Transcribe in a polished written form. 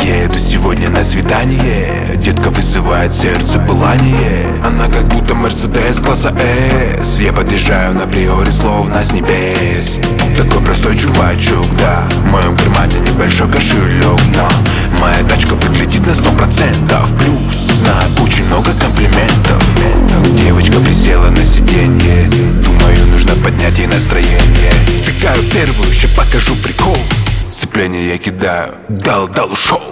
Я еду сегодня на свидание. Детка вызывает сердце пылание. Она как будто Мерседес класса S. Я подъезжаю на приоре словно с небес. Такой простой чувачок, да. В моем кармане небольшой кошелек, но моя тачка выглядит на 100% плюс. Знаю очень много комплиментов. Девочка присела на сиденье. Думаю, нужно поднять ей настроение. Втыкаю первую, ща покажу прикол. Сцепление я кидаю, дал, ушел.